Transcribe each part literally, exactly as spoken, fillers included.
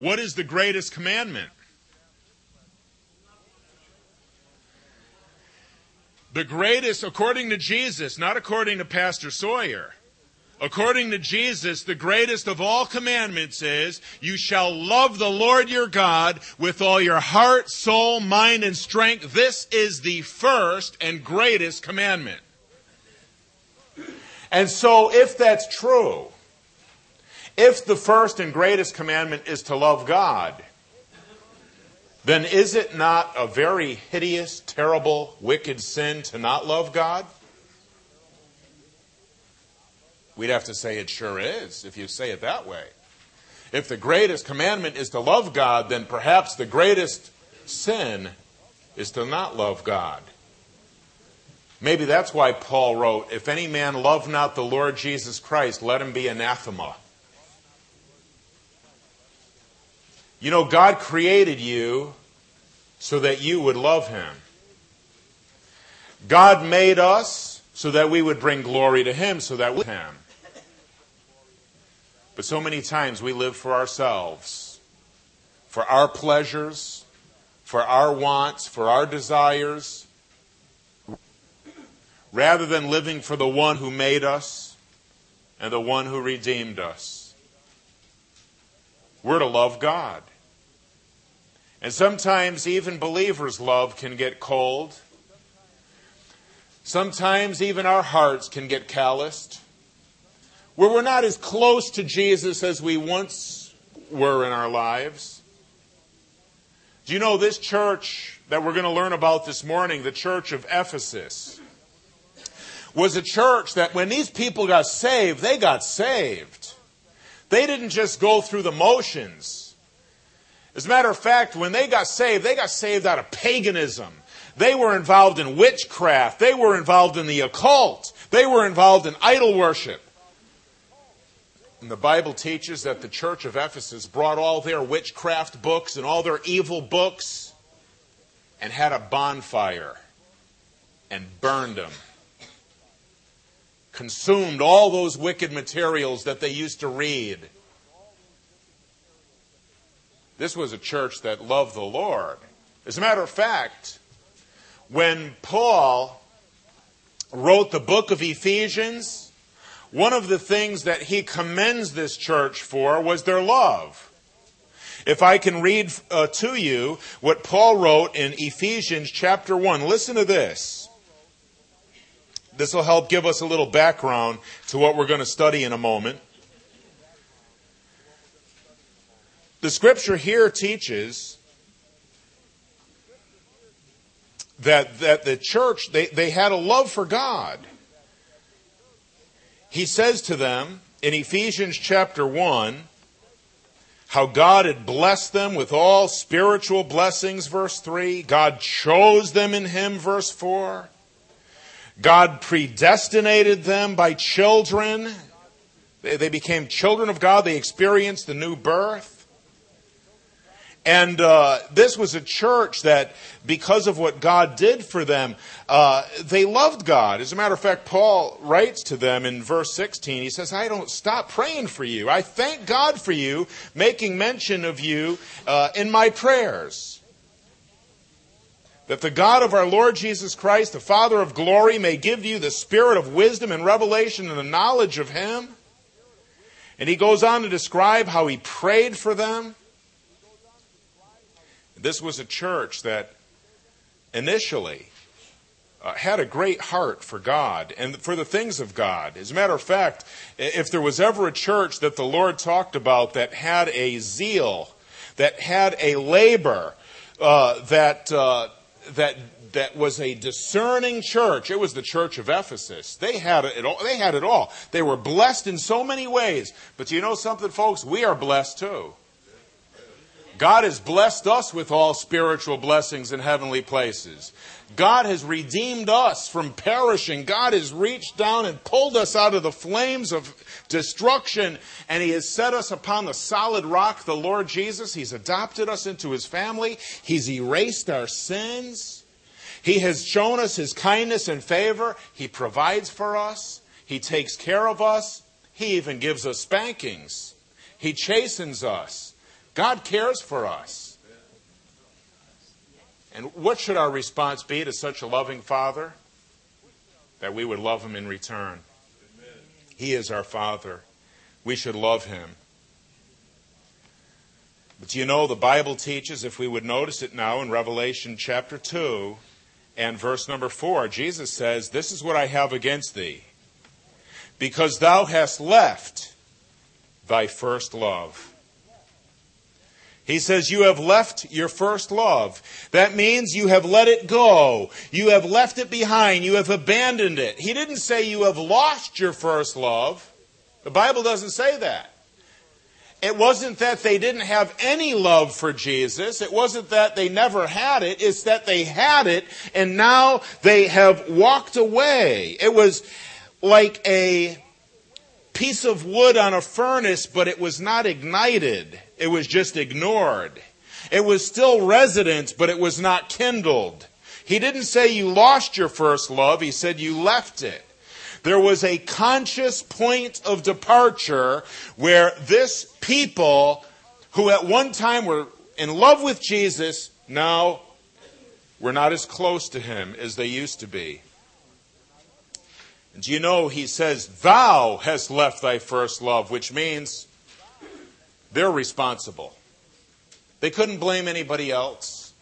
What is the greatest commandment? The greatest, according to Jesus, not according to Pastor Sawyer. According to Jesus, the greatest of all commandments is, you shall love the Lord your God with all your heart, soul, mind, and strength. This is the first and greatest commandment. And so if that's true, if the first and greatest commandment is to love God, then is it not a very hideous, terrible, wicked sin to not love God? We'd have to say it sure is, if you say it that way. If the greatest commandment is to love God, then perhaps the greatest sin is to not love God. Maybe that's why Paul wrote, if any man love not the Lord Jesus Christ, let him be anathema. You know, God created you so that you would love Him. God made us so that we would bring glory to Him, so that we Him. But so many times we live for ourselves, for our pleasures, for our wants, for our desires, rather than living for the one who made us and the one who redeemed us. We're to love God. And sometimes even believers' love can get cold. Sometimes even our hearts can get calloused, where we're not as close to Jesus as we once were in our lives. Do you know this church that we're going to learn about this morning, the church of Ephesus, was a church that when these people got saved, they got saved. They didn't just go through the motions. As a matter of fact, when they got saved, they got saved out of paganism. They were involved in witchcraft. They were involved in the occult. They were involved in idol worship. And the Bible teaches that the church of Ephesus brought all their witchcraft books and all their evil books and had a bonfire and burned them. Consumed all those wicked materials that they used to read. This was a church that loved the Lord. As a matter of fact, when Paul wrote the book of Ephesians, one of the things that he commends this church for was their love. If I can read uh, to you what Paul wrote in Ephesians chapter one. Listen to this. This will help give us a little background to what we're going to study in a moment. The scripture here teaches that, that the church, they, they had a love for God. He says to them in Ephesians chapter one, how God had blessed them with all spiritual blessings, verse three. God chose them in Him, verse four. God predestinated them by children. They, they became children of God. They experienced the new birth. And uh, this was a church that, because of what God did for them, uh, they loved God. As a matter of fact, Paul writes to them in verse sixteen. He says, I don't stop praying for you. I thank God for you, making mention of you uh, in my prayers. That the God of our Lord Jesus Christ, the Father of glory, may give you the spirit of wisdom and revelation and the knowledge of Him. And he goes on to describe how he prayed for them. This was a church that initially uh, had a great heart for God and for the things of God. As a matter of fact, if there was ever a church that the Lord talked about that had a zeal, that had a labor, uh, that uh, that that was a discerning church, it was the church of Ephesus. They had it all. They had it all. They were blessed in so many ways. But you know something, folks? We are blessed too. God has blessed us with all spiritual blessings in heavenly places. God has redeemed us from perishing. God has reached down and pulled us out of the flames of destruction, and He has set us upon the solid rock, the Lord Jesus. He's adopted us into His family. He's erased our sins. He has shown us His kindness and favor. He provides for us. He takes care of us. He even gives us spankings. He chastens us. God cares for us. And what should our response be to such a loving Father? That we would love Him in return. He is our Father. We should love Him. But you know, the Bible teaches, if we would notice it now in Revelation chapter two and verse number four, Jesus says, "This is what I have against thee, because thou hast left thy first love." He says, you have left your first love. That means you have let it go. You have left it behind. You have abandoned it. He didn't say you have lost your first love. The Bible doesn't say that. It wasn't that they didn't have any love for Jesus. It wasn't that they never had it. It's that they had it and now they have walked away. It was like a piece of wood on a furnace, but it was not ignited. It was just ignored. It was still resident, but it was not kindled. He didn't say you lost your first love. He said you left it. There was a conscious point of departure where this people who at one time were in love with Jesus, now were not as close to Him as they used to be. Do you know, he says, thou hast left thy first love, which means they're responsible. They couldn't blame anybody else.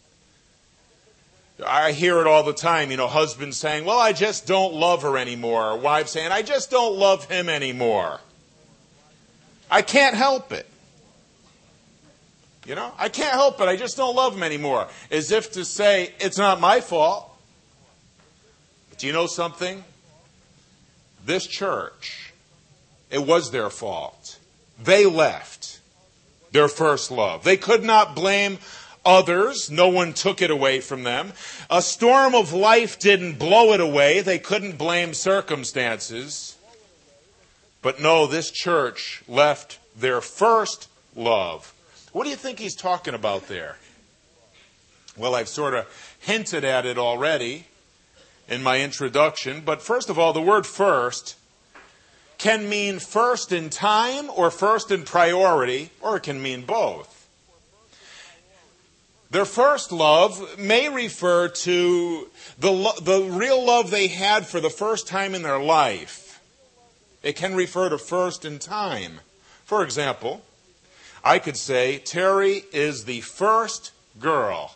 I hear it all the time, you know, husbands saying, well, I just don't love her anymore. Or wives saying, I just don't love him anymore. I can't help it. You know, I can't help it. I just don't love him anymore. As if to say, it's not my fault. But do you know something? This church, it was their fault. They left their first love. They could not blame others. No one took it away from them. A storm of life didn't blow it away. They couldn't blame circumstances. But no, this church left their first love. What do you think he's talking about there? Well, I've sort of hinted at it already in my introduction, but first of all, the word first can mean first in time or first in priority, or it can mean both. Their first love may refer to the, lo- the real love they had for the first time in their life. It can refer to first in time. For example, I could say, Terry is the first girl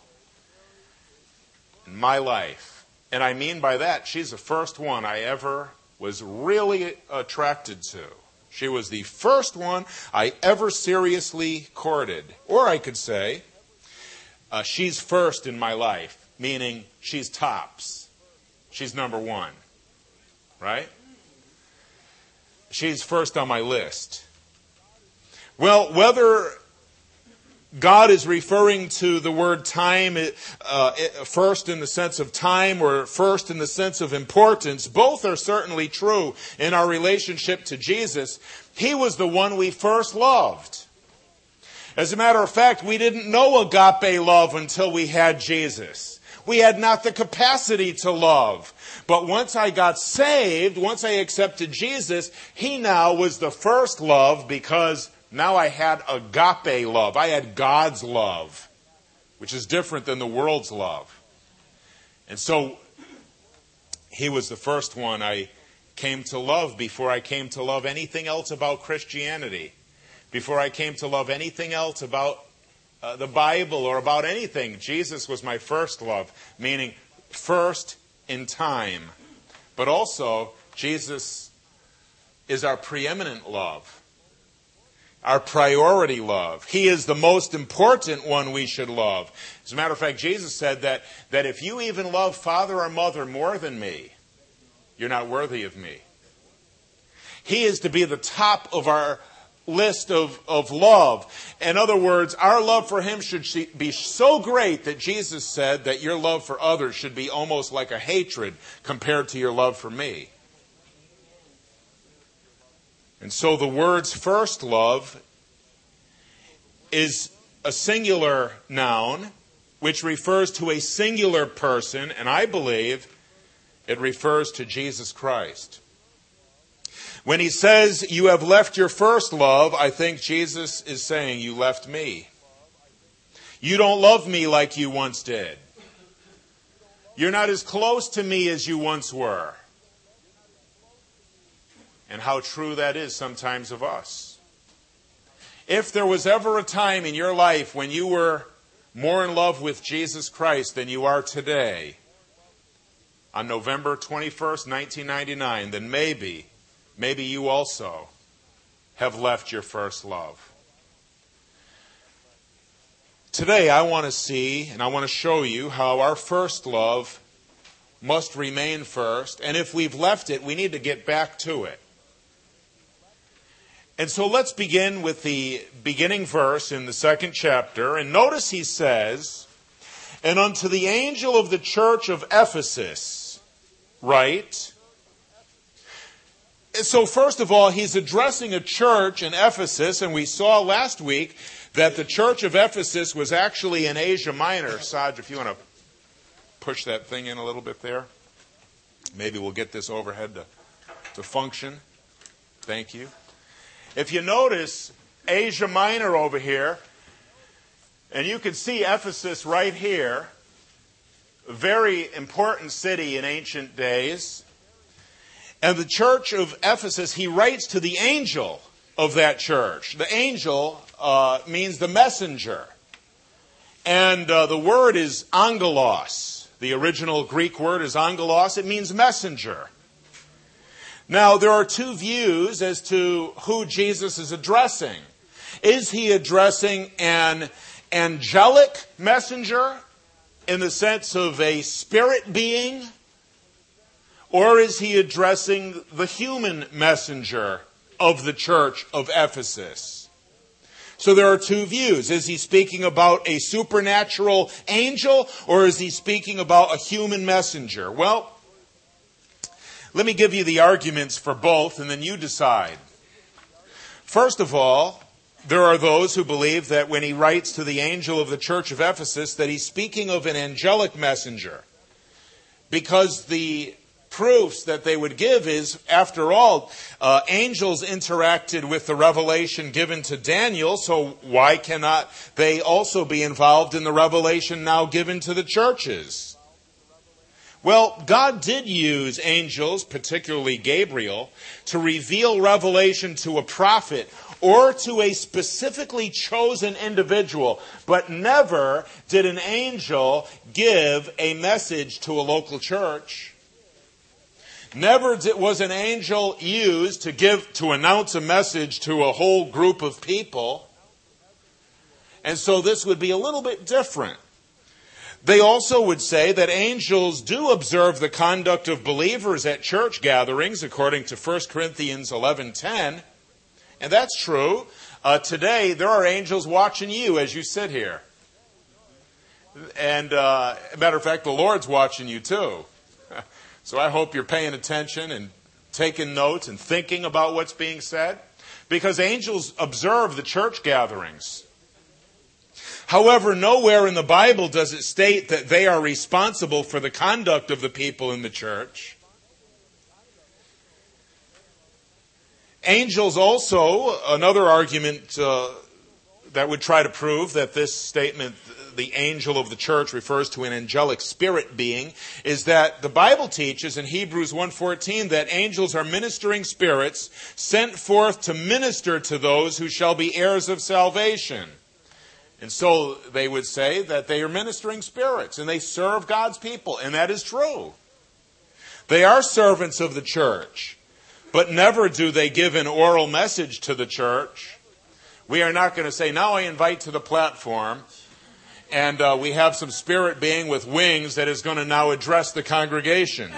in my life. And I mean by that, she's the first one I ever was really attracted to. She was the first one I ever seriously courted. Or I could say, uh, she's first in my life, meaning she's tops. She's number one. Right? She's first on my list. Well, whether God is referring to the word time uh, first in the sense of time or first in the sense of importance, both are certainly true in our relationship to Jesus. He was the one we first loved. As a matter of fact, we didn't know agape love until we had Jesus. We had not the capacity to love. But once I got saved, once I accepted Jesus, He now was the first love because now I had agape love. I had God's love, which is different than the world's love. And so He was the first one I came to love before I came to love anything else about Christianity, before I came to love anything else about uh, the Bible or about anything. Jesus was my first love, meaning first in time. But also, Jesus is our preeminent love. Our priority love. He is the most important one we should love. As a matter of fact, Jesus said that, that if you even love father or mother more than me, you're not worthy of me. He is to be the top of our list of, of love. In other words, our love for Him should be so great that Jesus said that your love for others should be almost like a hatred compared to your love for me. And so the words first love is a singular noun which refers to a singular person, and I believe it refers to Jesus Christ. When he says, you have left your first love, I think Jesus is saying, you left me. You don't love me like you once did. You're not as close to me as you once were. And how true that is sometimes of us. If there was ever a time in your life when you were more in love with Jesus Christ than you are today, on November twenty-first, nineteen ninety-nine, then maybe, maybe you also have left your first love. Today I want to see and I want to show you how our first love must remain first, and if we've left it, we need to get back to it. And so let's begin with the beginning verse in the second chapter. And notice he says, and unto the angel of the church of Ephesus, write. So first of all, he's addressing a church in Ephesus, and we saw last week that the church of Ephesus was actually in Asia Minor. Saj, if you want to push that thing in a little bit there. Maybe we'll get this overhead to, to function. Thank you. If you notice Asia Minor over here, and you can see Ephesus right here, a very important city in ancient days. And the church of Ephesus, he writes to the angel of that church. The angel uh, means the messenger. And uh, the word is angelos. The original Greek word is angelos. It means messenger. Now, there are two views as to who Jesus is addressing. Is he addressing an angelic messenger in the sense of a spirit being? Or is he addressing the human messenger of the church of Ephesus? So there are two views. Is he speaking about a supernatural angel, or is he speaking about a human messenger? Well, let me give you the arguments for both, and then you decide. First of all, there are those who believe that when he writes to the angel of the church of Ephesus, that he's speaking of an angelic messenger. Because the proofs that they would give is, after all, uh, angels interacted with the revelation given to Daniel, so why cannot they also be involved in the revelation now given to the churches? Well, God did use angels, particularly Gabriel, to reveal revelation to a prophet or to a specifically chosen individual, but never did an angel give a message to a local church. Never did, was an angel used to give, to announce a message to a whole group of people. And so this would be a little bit different. They also would say that angels do observe the conduct of believers at church gatherings, according to First Corinthians eleven ten. And that's true. Uh, today, there are angels watching you as you sit here. And, uh, matter of fact, the Lord's watching you too. So I hope you're paying attention and taking notes and thinking about what's being said, because angels observe the church gatherings. However, nowhere in the Bible does it state that they are responsible for the conduct of the people in the church. Angels also, another argument uh, that would try to prove that this statement, the angel of the church, refers to an angelic spirit being, is that the Bible teaches in Hebrews one fourteen that angels are ministering spirits sent forth to minister to those who shall be heirs of salvation. And so they would say that they are ministering spirits and they serve God's people, and that is true. They are servants of the church, but never do they give an oral message to the church. We are not going to say, now I invite to the platform, and uh, we have some spirit being with wings that is going to now address the congregation.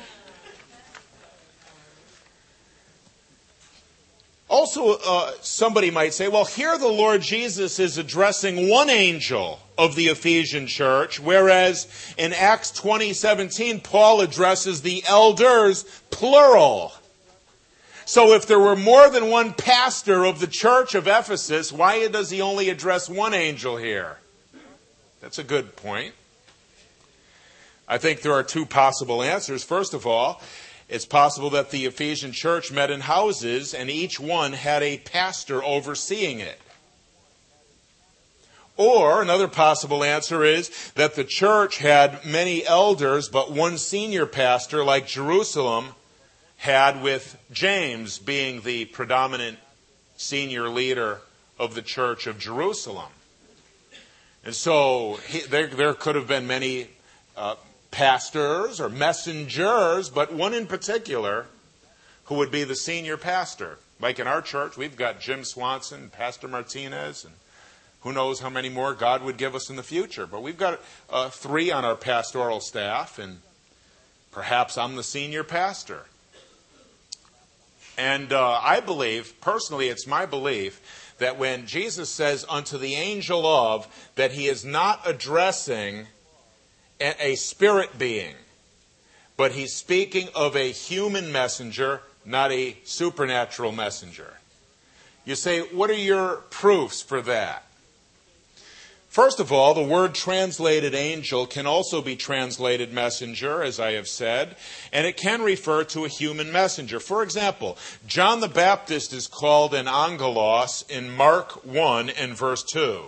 Also, uh, somebody might say, well, here the Lord Jesus is addressing one angel of the Ephesian church, whereas in Acts twenty seventeen, Paul addresses the elders, plural. So if there were more than one pastor of the church of Ephesus, why does he only address one angel here? That's a good point. I think there are two possible answers. First of all, It's possible that the Ephesian church met in houses and each one had a pastor overseeing it. Or another possible answer is that the church had many elders, but one senior pastor, like Jerusalem had, with James being the predominant senior leader of the church of Jerusalem. And so he, there, there could have been many uh, pastors or messengers, but one in particular who would be the senior pastor. Like in our church, we've got Jim Swanson, Pastor Martinez, and who knows how many more God would give us in the future. But we've got uh, three on our pastoral staff, and perhaps I'm the senior pastor. And uh, I believe, personally, it's my belief, that when Jesus says unto the angel of, that he is not addressing a, a spirit being, but he's speaking of a human messenger, not a supernatural messenger. You say, what are your proofs for that? First of all, the word translated angel can also be translated messenger, as I have said, and it can refer to a human messenger. For example, John the Baptist is called an angelos in Mark one and verse two.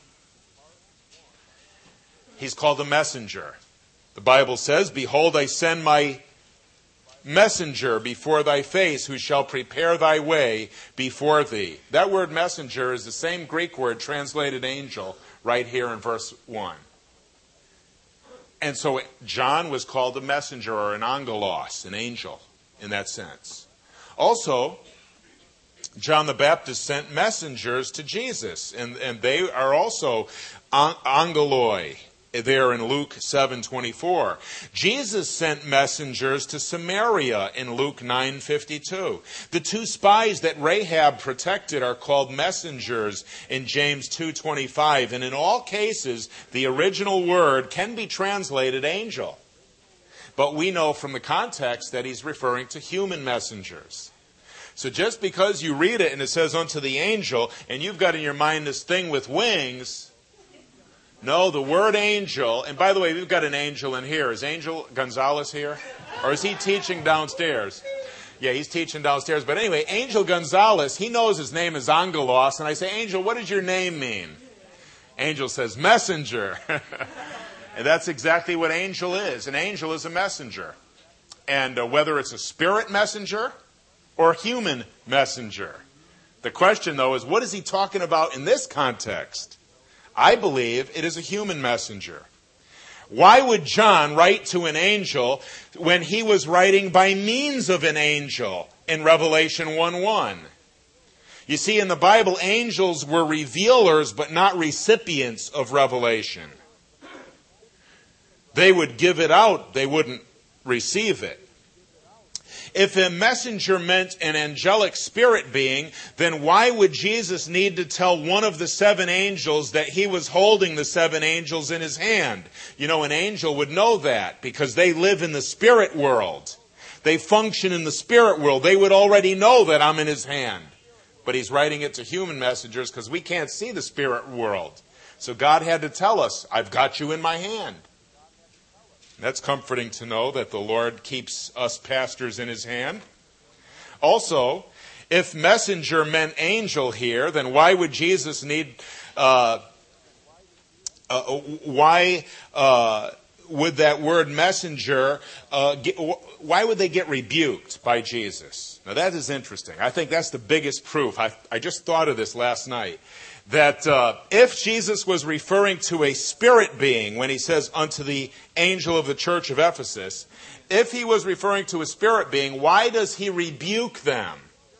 He's called a messenger. The Bible says, behold, I send my messenger before thy face, who shall prepare thy way before thee. That word messenger is the same Greek word translated angel, right here in verse one. And so John was called a messenger, or an angelos, an angel, in that sense. Also, John the Baptist sent messengers to Jesus, and, and they are also angeloi, there in Luke seven twenty-four. Jesus sent messengers to Samaria in Luke nine fifty-two. The two spies that Rahab protected are called messengers in James two twenty-five. And in all cases, the original word can be translated angel. But we know from the context that he's referring to human messengers. So just because you read it and it says unto the angel, and you've got in your mind this thing with wings, no, the word angel, and by the way, we've got an angel in here. Is Angel Gonzalez here? Or is he teaching downstairs? Yeah, he's teaching downstairs. But anyway, Angel Gonzalez, he knows his name is Angelos. And I say, Angel, what does your name mean? Angel says, messenger. And that's exactly what angel is. An angel is a messenger. And uh, whether it's a spirit messenger or a human messenger. The question, though, is what is he talking about in this context? I believe it is a human messenger. Why would John write to an angel when he was writing by means of an angel in Revelation one one? You see, in the Bible, angels were revealers but not recipients of revelation. They would give it out, they wouldn't receive it. If a messenger meant an angelic spirit being, then why would Jesus need to tell one of the seven angels that he was holding the seven angels in his hand? You know, an angel would know that because they live in the spirit world. They function in the spirit world. They would already know that I'm in his hand. But he's writing it to human messengers because we can't see the spirit world. So God had to tell us, I've got you in my hand. That's comforting to know that the Lord keeps us pastors in his hand. Also, if messenger meant angel here, then why would Jesus need, uh, uh, why uh, would that word messenger, uh, get, why would they get rebuked by Jesus? Now that is interesting. I think that's the biggest proof. I, I just thought of this last night. That uh, if Jesus was referring to a spirit being when he says unto the angel of the church of Ephesus, if he was referring to a spirit being, why does he rebuke them?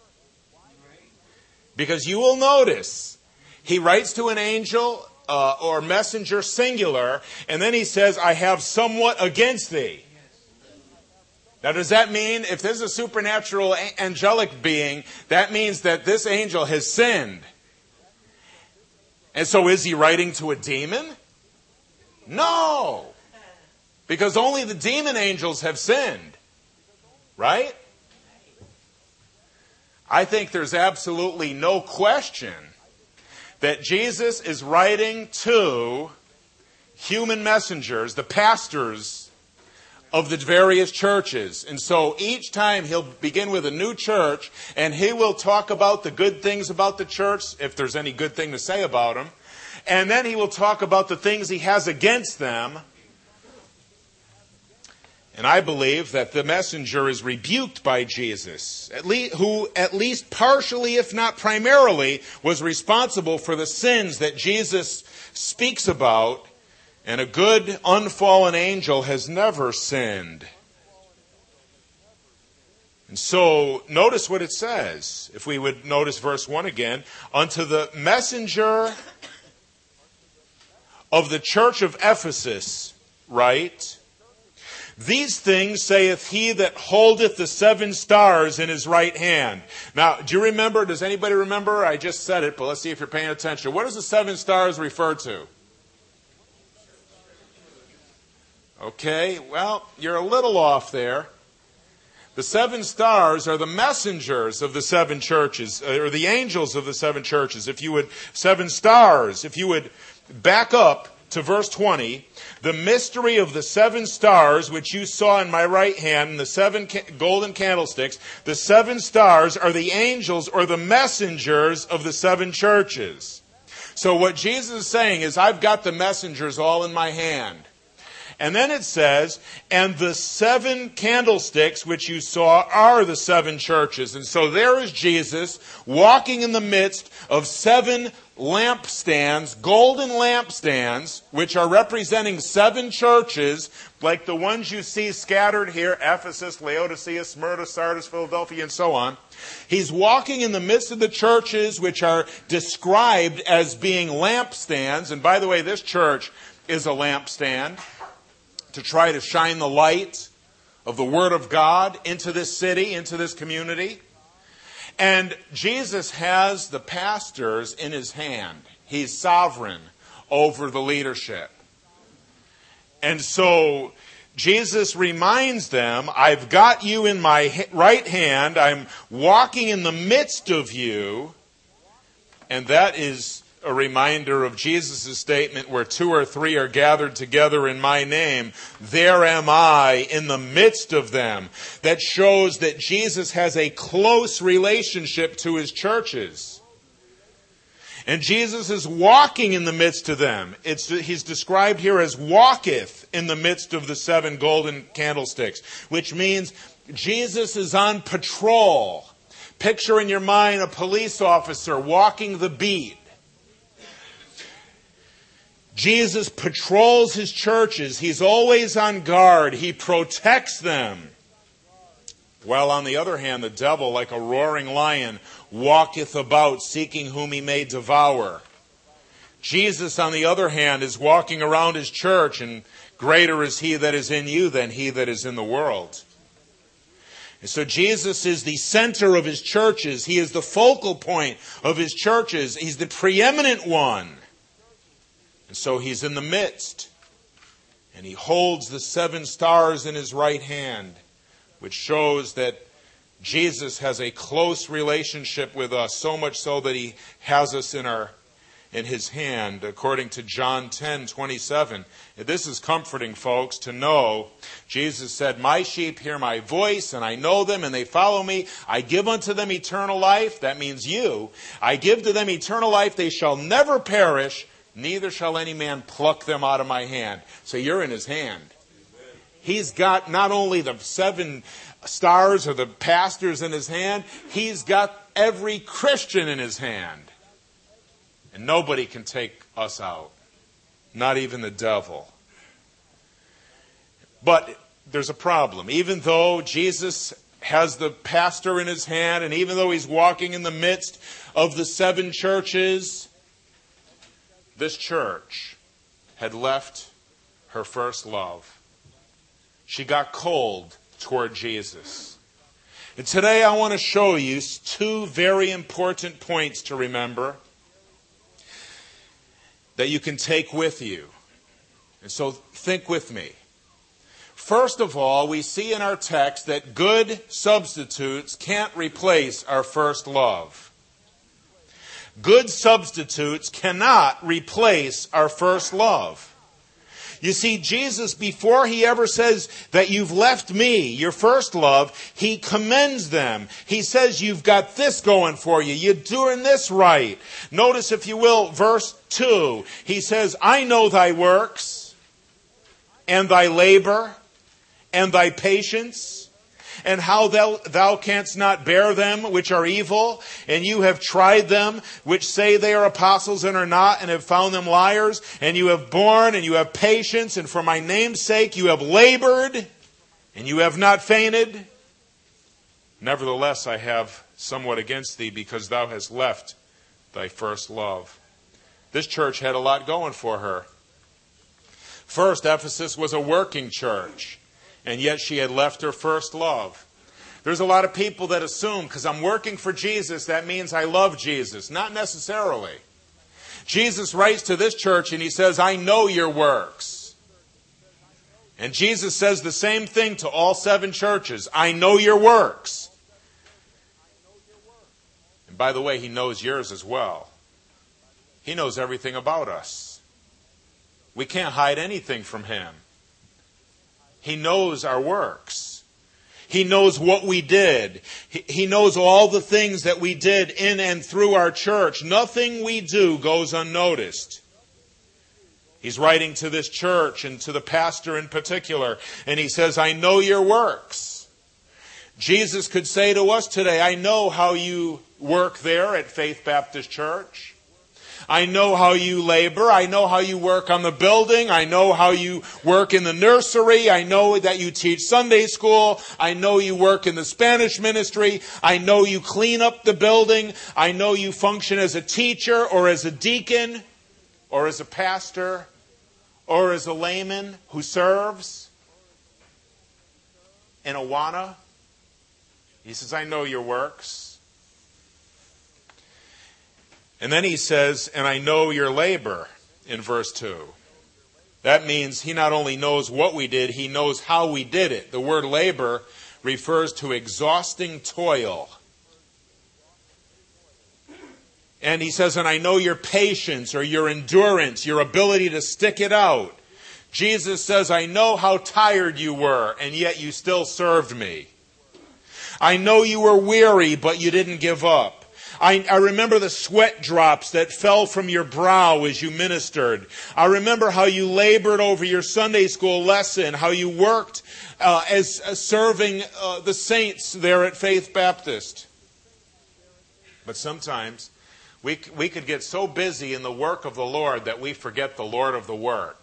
Because you will notice he writes to an angel uh, or messenger singular, and then he says, I have somewhat against thee. Now, does that mean if there's a supernatural angelic being, that means that this angel has sinned? And so is he writing to a demon? No. Because only the demon angels have sinned. Right? I think there's absolutely no question that Jesus is writing to human messengers, the pastors of the various churches. And so each time he'll begin with a new church, and he will talk about the good things about the church, if there's any good thing to say about them. And then he will talk about the things he has against them. And I believe that the messenger is rebuked by Jesus, at least, who at least partially, if not primarily, was responsible for the sins that Jesus speaks about. And a good, unfallen angel has never sinned. And so, notice what it says. If we would notice verse one again. Unto the messenger of the church of Ephesus, write, these things saith he that holdeth the seven stars in his right hand. Now, do you remember, does anybody remember? I just said it, but let's see if you're paying attention. What does the seven stars refer to? Okay, well, you're a little off there. The seven stars are the messengers of the seven churches, or the angels of the seven churches. If you would, seven stars, if you would back up to verse twenty, the mystery of the seven stars, which you saw in my right hand, and the seven ca- golden candlesticks, the seven stars are the angels or the messengers of the seven churches. So what Jesus is saying is, I've got the messengers all in my hand. And then it says, and the seven candlesticks which you saw are the seven churches. And so there is Jesus walking in the midst of seven lampstands, golden lampstands, which are representing seven churches, like the ones you see scattered here, Ephesus, Laodicea, Smyrna, Sardis, Philadelphia, and so on. He's walking in the midst of the churches which are described as being lampstands. And by the way, this church is a lampstand to try to shine the light of the Word of God into this city, into this community. And Jesus has the pastors in his hand. He's sovereign over the leadership. And so Jesus reminds them, I've got you in my right hand. I'm walking in the midst of you. And that is a reminder of Jesus' statement, where two or three are gathered together in my name, there am I in the midst of them. That shows that Jesus has a close relationship to his churches. And Jesus is walking in the midst of them. It's, he's described here as walketh in the midst of the seven golden candlesticks, which means Jesus is on patrol. Picture in your mind a police officer walking the beat. Jesus patrols his churches. He's always on guard. He protects them. While on the other hand, the devil, like a roaring lion, walketh about, seeking whom he may devour. Jesus, on the other hand, is walking around his church, and greater is he that is in you than he that is in the world. And so Jesus is the center of his churches. He is the focal point of his churches. He's the preeminent one. And so he's in the midst, and he holds the seven stars in his right hand, which shows that Jesus has a close relationship with us, so much so that he has us in our in his hand, according to John ten twenty-seven. This is comforting, folks, to know. Jesus said, my sheep hear my voice, and I know them, and they follow me. I give unto them eternal life. That means you. I give to them eternal life. They shall never perish, neither shall any man pluck them out of my hand. So you're in his hand. He's got not only the seven stars or the pastors in his hand, he's got every Christian in his hand. And nobody can take us out. Not even the devil. But there's a problem. Even though Jesus has the pastor in his hand, and even though he's walking in the midst of the seven churches, this church had left her first love. She got cold toward Jesus. And today I want to show you two very important points to remember that you can take with you. And so think with me. First of all, we see in our text that good substitutes can't replace our first love. Good substitutes cannot replace our first love. You see, Jesus, before he ever says that you've left me, your first love, he commends them. He says, you've got this going for you. You're doing this right. Notice, if you will, verse two. He says, I know thy works, and thy labor, and thy patience, and how thou, thou canst not bear them which are evil, and you have tried them which say they are apostles and are not, and have found them liars, and you have borne, and you have patience, and for my name's sake you have labored, and you have not fainted. Nevertheless, I have somewhat against thee, because thou hast left thy first love. This church had a lot going for her. First, Ephesus was a working church. And yet she had left her first love. There's a lot of people that assume, because I'm working for Jesus, that means I love Jesus. Not necessarily. Jesus writes to this church and he says, I know your works. And Jesus says the same thing to all seven churches. I know your works. And by the way, he knows yours as well. He knows everything about us. We can't hide anything from him. He knows our works. He knows what we did. He knows all the things that we did in and through our church. Nothing we do goes unnoticed. He's writing to this church and to the pastor in particular, and he says, I know your works. Jesus could say to us today, I know how you work there at Faith Baptist Church. I know how you labor. I know how you work on the building. I know how you work in the nursery. I know that you teach Sunday school. I know you work in the Spanish ministry. I know you clean up the building. I know you function as a teacher or as a deacon or as a pastor or as a layman who serves in Awana. He says, I know your works. And then he says, and I know your labor in verse two. That means he not only knows what we did, he knows how we did it. The word labor refers to exhausting toil. And he says, and I know your patience or your endurance, your ability to stick it out. Jesus says, I know how tired you were, and yet you still served me. I know you were weary, but you didn't give up. I, I remember the sweat drops that fell from your brow as you ministered. I remember how you labored over your Sunday school lesson, how you worked uh, as uh, serving uh, the saints there at Faith Baptist. But sometimes we, we could get so busy in the work of the Lord that we forget the Lord of the work.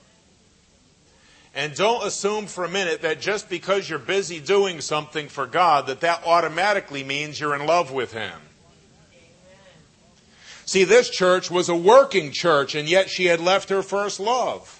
And don't assume for a minute that just because you're busy doing something for God, that that automatically means you're in love with Him. See, this church was a working church, and yet she had left her first love.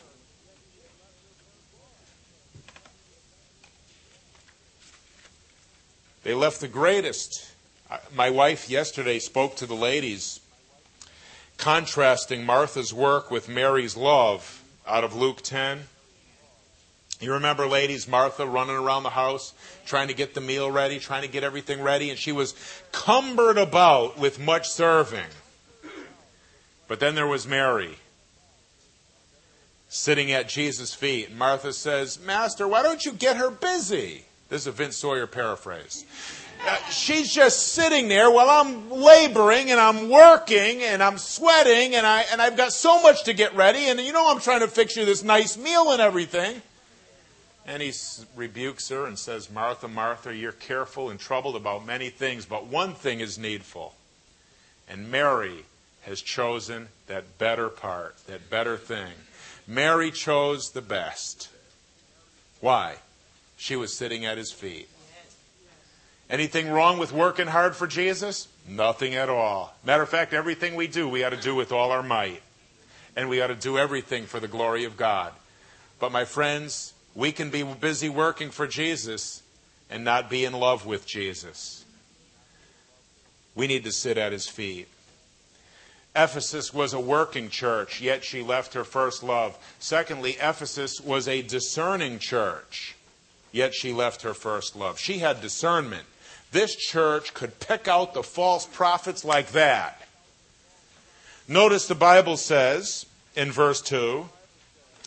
They left the greatest. My wife yesterday spoke to the ladies, contrasting Martha's work with Mary's love out of Luke ten. You remember, ladies, Martha running around the house, trying to get the meal ready, trying to get everything ready, and she was cumbered about with much serving. But then there was Mary, sitting at Jesus' feet. And Martha says, Master, why don't you get her busy? This is a Vince Sawyer paraphrase. Uh, she's just sitting there while I'm laboring and I'm working and I'm sweating and, I, and I've got so much to get ready. And you know I'm trying to fix you this nice meal and everything. And he rebukes her and says, Martha, Martha, you're careful and troubled about many things, but one thing is needful. And Mary has chosen that better part, that better thing. Mary chose the best. Why? She was sitting at his feet. Anything wrong with working hard for Jesus? Nothing at all. Matter of fact, everything we do, we ought to do with all our might. And we ought to do everything for the glory of God. But my friends, we can be busy working for Jesus and not be in love with Jesus. We need to sit at his feet. Ephesus was a working church, yet she left her first love. Secondly, Ephesus was a discerning church, yet she left her first love. She had discernment. This church could pick out the false prophets like that. Notice the Bible says in verse two,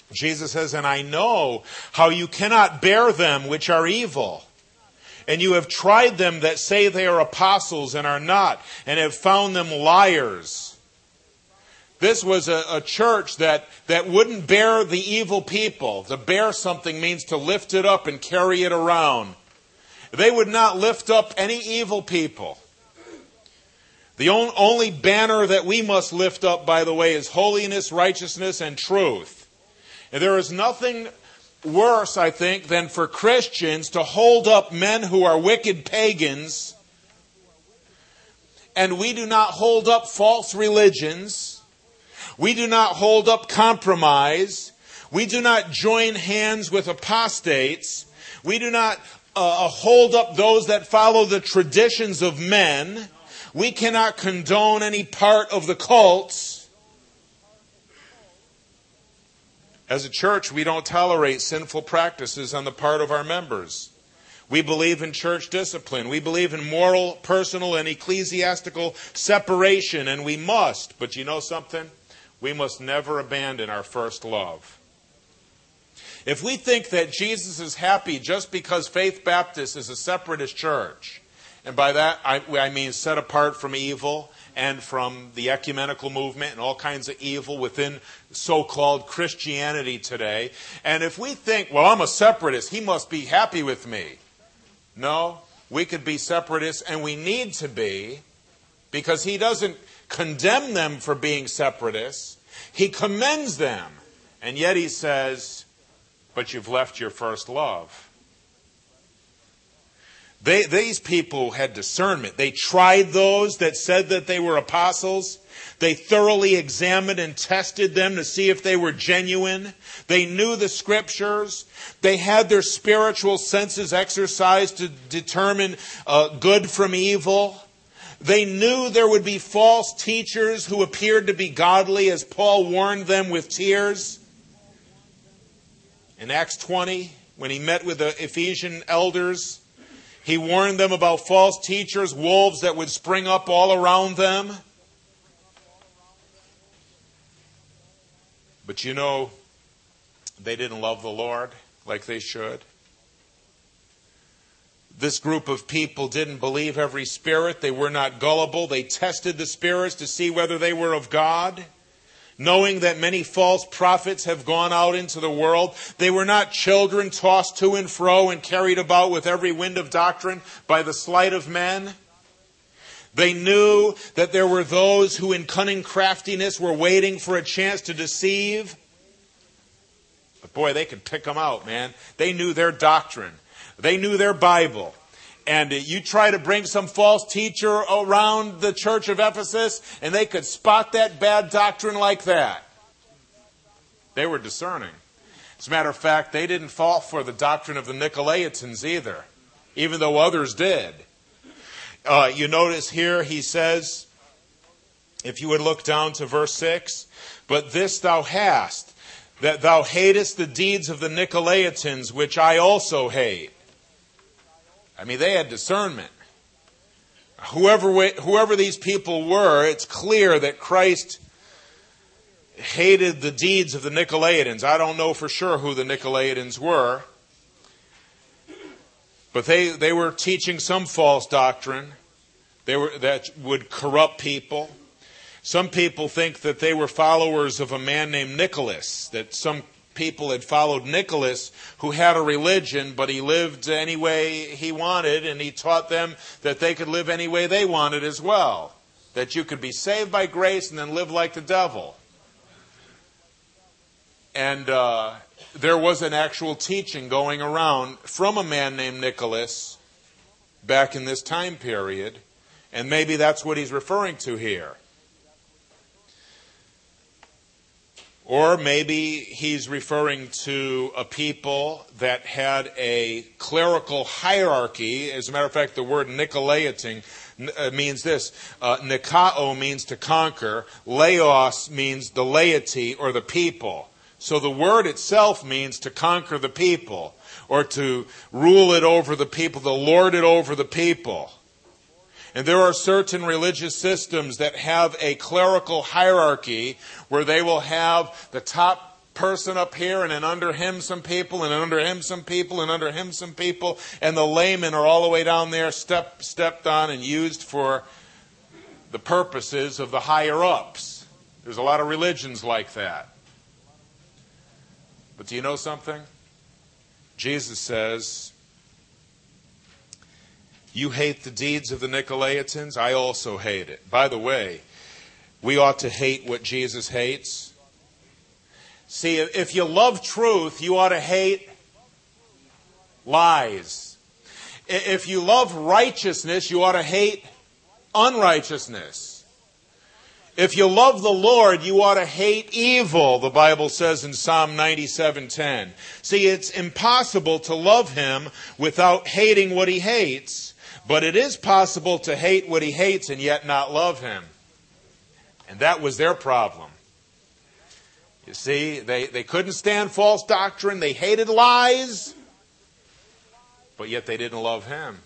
Jesus says, and I know how you cannot bear them which are evil. And you have tried them that say they are apostles and are not, and have found them liars. This was a, a church that, that wouldn't bear the evil people. To bear something means to lift it up and carry it around. They would not lift up any evil people. The only banner that we must lift up, by the way, is holiness, righteousness, and truth. And there is nothing worse, I think, than for Christians to hold up men who are wicked pagans, and we do not hold up false religions. We do not hold up compromise. We do not join hands with apostates. We do not uh, hold up those that follow the traditions of men. We cannot condone any part of the cults. As a church, we don't tolerate sinful practices on the part of our members. We believe in church discipline. We believe in moral, personal, and ecclesiastical separation, and we must. But you know something? We must never abandon our first love. If we think that Jesus is happy just because Faith Baptist is a separatist church, and by that I, I mean set apart from evil and from the ecumenical movement and all kinds of evil within so-called Christianity today, and if we think, well, I'm a separatist, he must be happy with me. No, we could be separatists, and we need to be, because he doesn't condemn them for being separatists. He commends them. And yet he says, but you've left your first love. They, these people had discernment. They tried those that said that they were apostles. They thoroughly examined and tested them to see if they were genuine. They knew the scriptures. They had their spiritual senses exercised to determine uh, good from evil. They knew there would be false teachers who appeared to be godly, as Paul warned them with tears. In Acts twenty, when he met with the Ephesian elders, he warned them about false teachers, wolves that would spring up all around them. But you know, they didn't love the Lord like they should. This group of people didn't believe every spirit. They were not gullible. They tested the spirits to see whether they were of God. Knowing that many false prophets have gone out into the world, they were not children tossed to and fro and carried about with every wind of doctrine by the sleight of men. They knew that there were those who in cunning craftiness were waiting for a chance to deceive. But boy, they could pick them out, man. They knew their doctrine. They knew their Bible. And you try to bring some false teacher around the church of Ephesus, and they could spot that bad doctrine like that. They were discerning. As a matter of fact, they didn't fall for the doctrine of the Nicolaitans either, even though others did. Uh, you notice here he says, if you would look down to verse six, but this thou hast, that thou hatest the deeds of the Nicolaitans, which I also hate. I mean, they had discernment. Whoever whoever these people were, it's clear that Christ hated the deeds of the Nicolaitans. I don't know for sure who the Nicolaitans were, but they, they were teaching some false doctrine they were, that would corrupt people. Some people think that they were followers of a man named Nicholas, that some people had followed Nicholas, who had a religion, but he lived any way he wanted, and he taught them that they could live any way they wanted as well. That you could be saved by grace and then live like the devil. And uh, there was an actual teaching going around from a man named Nicholas back in this time period, and maybe that's what he's referring to here. Or maybe he's referring to a people that had a clerical hierarchy. As a matter of fact, the word Nicolaiting means this. Uh, Nikao means to conquer. Laos means the laity or the people. So the word itself means to conquer the people, or to rule it over the people, to lord it over the people. And there are certain religious systems that have a clerical hierarchy where they will have the top person up here, and then under him some people, and then under him some people, and under him some people, and the laymen are all the way down there, step, stepped on and used for the purposes of the higher-ups. There's a lot of religions like that. But do you know something? Jesus says, you hate the deeds of the Nicolaitans, I also hate it. By the way, we ought to hate what Jesus hates. See, if you love truth, you ought to hate lies. If you love righteousness, you ought to hate unrighteousness. If you love the Lord, you ought to hate evil, the Bible says in Psalm ninety-seven ten. See, it's impossible to love Him without hating what He hates, but it is possible to hate what He hates and yet not love Him. And that was their problem. You see, they, they couldn't stand false doctrine, they hated lies, but yet they didn't love Him.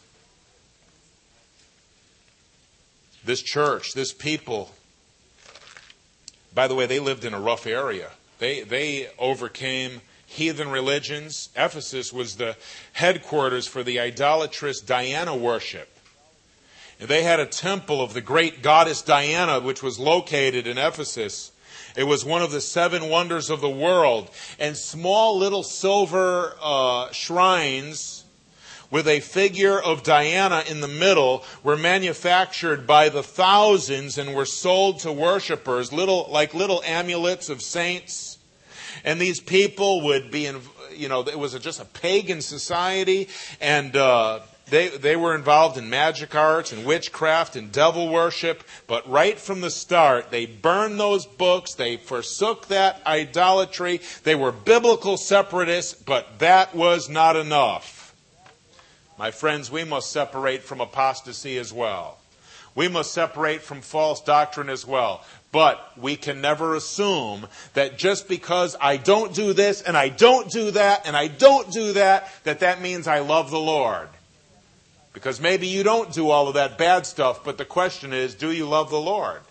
This church, this people, by the way, they lived in a rough area. They they overcame heathen religions. Ephesus was the headquarters for the idolatrous Diana worship. And they had a temple of the great goddess Diana, which was located in Ephesus. It was one of the seven wonders of the world. And small little silver uh, shrines with a figure of Diana in the middle were manufactured by the thousands and were sold to worshipers, little like little amulets of saints. And these people would be in, you know, it was just a pagan society, and uh, they they were involved in magic arts and witchcraft and devil worship. But right from the start, they burned those books. They forsook that idolatry. They were biblical separatists, but that was not enough. My friends, we must separate from apostasy as well. We must separate from false doctrine as well. But we can never assume that just because I don't do this and I don't do that and I don't do that, that that means I love the Lord. Because maybe you don't do all of that bad stuff, but the question is, do you love the Lord?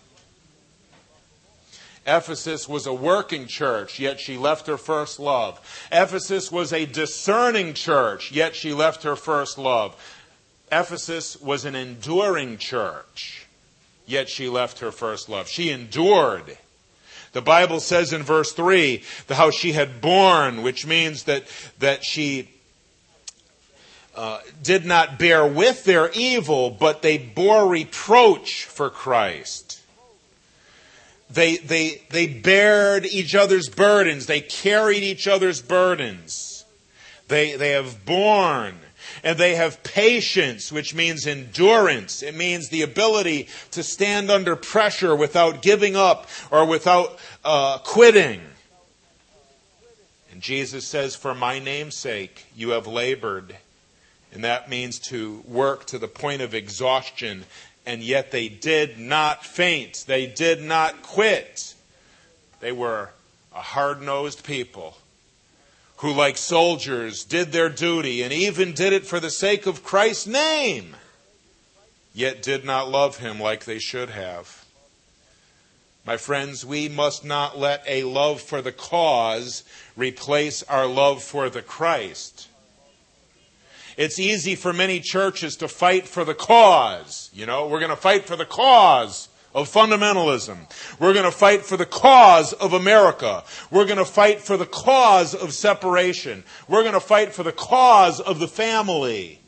Ephesus was a working church, yet she left her first love. Ephesus was a discerning church, yet she left her first love. Ephesus was an enduring church, yet she left her first love. She endured. The Bible says in verse three how she had borne, which means that, that she uh, did not bear with their evil, but they bore reproach for Christ. They, they, they bared each other's burdens. They carried each other's burdens. They, they have borne. And they have patience, which means endurance. It means the ability to stand under pressure without giving up or without uh, quitting. And Jesus says, for my name's sake, you have labored. And that means to work to the point of exhaustion. And yet they did not faint. They did not quit. They were a hard-nosed people who, like soldiers, did their duty and even did it for the sake of Christ's name, yet did not love Him like they should have. My friends, we must not let a love for the cause replace our love for the Christ. It's easy for many churches to fight for the cause. You know, we're going to fight for the cause of fundamentalism. We're going to fight for the cause of America. We're going to fight for the cause of separation. We're going to fight for the cause of the family.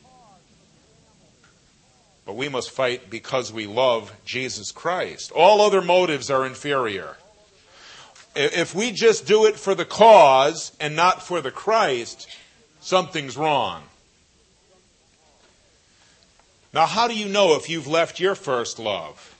But we must fight because we love Jesus Christ. All other motives are inferior. If we just do it for the cause and not for the Christ, something's wrong. Now, how do you know if you've left your first love?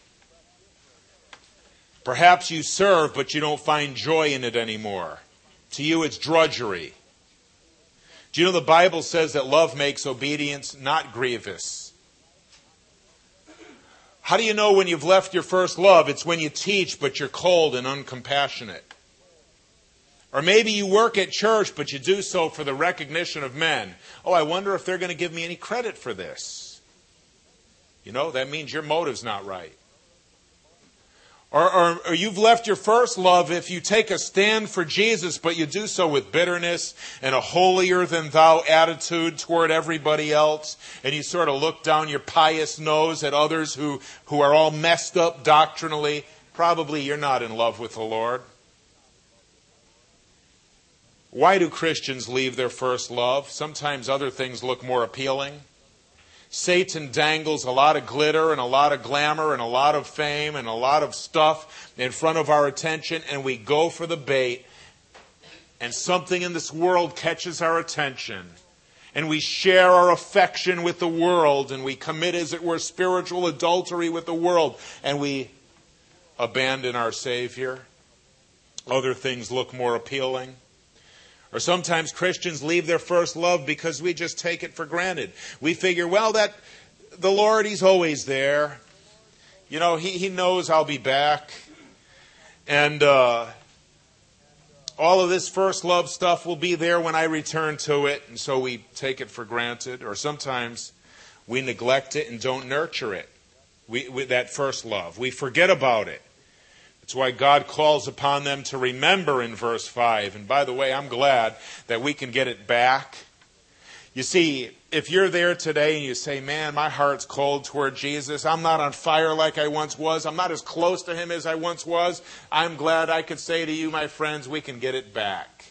Perhaps you serve, but you don't find joy in it anymore. To you, it's drudgery. Do you know the Bible says that love makes obedience not grievous? How do you know when you've left your first love? It's when you teach, but you're cold and uncompassionate. Or maybe you work at church, but you do so for the recognition of men. Oh, I wonder if they're going to give me any credit for this. You know, that means your motive's not right. Or, or, or you've left your first love if you take a stand for Jesus, but you do so with bitterness and a holier-than-thou attitude toward everybody else, and you sort of look down your pious nose at others who, who are all messed up doctrinally. Probably you're not in love with the Lord. Why do Christians leave their first love? Sometimes other things look more appealing. Satan dangles a lot of glitter and a lot of glamour and a lot of fame and a lot of stuff in front of our attention, and we go for the bait, and something in this world catches our attention, and we share our affection with the world, and we commit, as it were, spiritual adultery with the world, and we abandon our Savior. Other things look more appealing. Or sometimes Christians leave their first love because we just take it for granted. We figure, well, that the Lord, He's always there. You know, He, he knows I'll be back. And uh, all of this first love stuff will be there when I return to it. And so we take it for granted. Or sometimes we neglect it and don't nurture it. We, with that first love. We forget about it. That's why God calls upon them to remember in verse five. And by the way, I'm glad that we can get it back. You see, if you're there today and you say, man, my heart's cold toward Jesus. I'm not on fire like I once was. I'm not as close to Him as I once was. I'm glad I could say to you, my friends, we can get it back.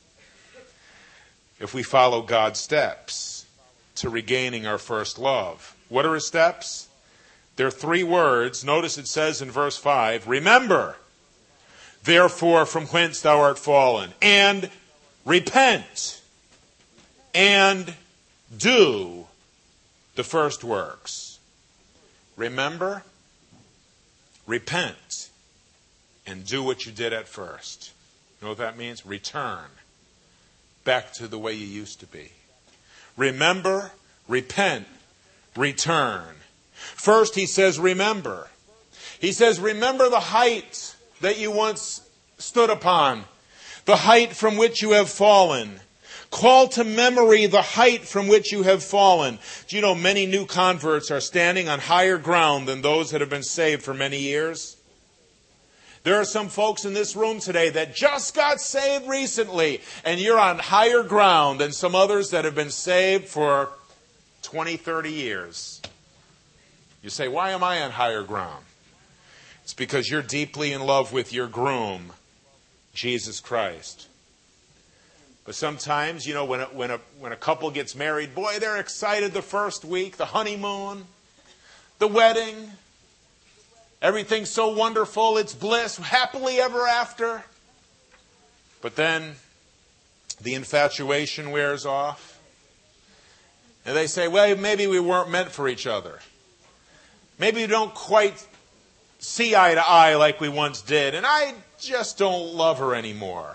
If we follow God's steps to regaining our first love. What are His steps? There are three words. Notice it says in verse five, remember, therefore, from whence thou art fallen, and repent, and do the first works. Remember, repent, and do what you did at first. You know what that means? Return back to the way you used to be. Remember, repent, return. First, he says, remember. He says, remember the height that you once stood upon, the height from which you have fallen. Call to memory the height from which you have fallen. Do you know many new converts are standing on higher ground than those that have been saved for many years? There are some folks in this room today that just got saved recently, and you're on higher ground than some others that have been saved for twenty, thirty years. You say, why am I on higher ground? It's because you're deeply in love with your groom, Jesus Christ. But sometimes, you know, when a, when a, when a couple gets married, boy, they're excited the first week, the honeymoon, the wedding. Everything's so wonderful, it's bliss, happily ever after. But then the infatuation wears off. And they say, well, maybe we weren't meant for each other. Maybe we don't quite see eye to eye like we once did, and I just don't love her anymore.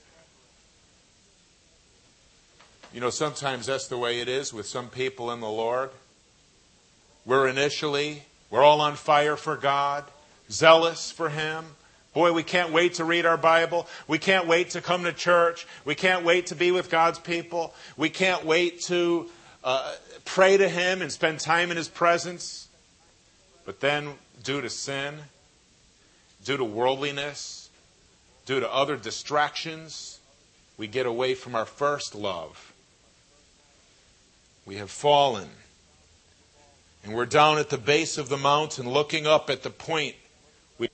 You know, sometimes that's the way it is with some people in the Lord. We're initially, we're all on fire for God, zealous for Him. Boy, we can't wait to read our Bible. We can't wait to come to church. We can't wait to be with God's people. We can't wait to uh, pray to Him and spend time in His presence. But then, due to sin, due to worldliness, due to other distractions, we get away from our first love. We have fallen. And we're down at the base of the mountain looking up at the point. We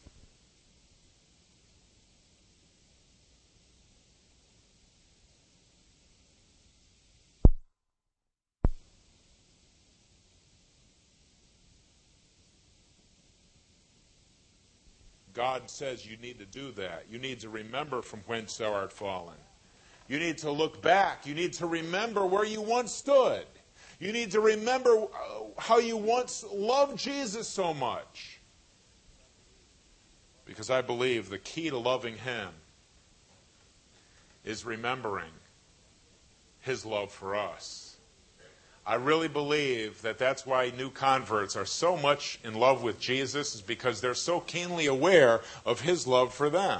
God says you need to do that. You need to remember from whence thou art fallen. You need to look back. You need to remember where you once stood. You need to remember how you once loved Jesus so much. Because I believe the key to loving Him is remembering His love for us. I really believe that that's why new converts are so much in love with Jesus, is because they're so keenly aware of His love for them.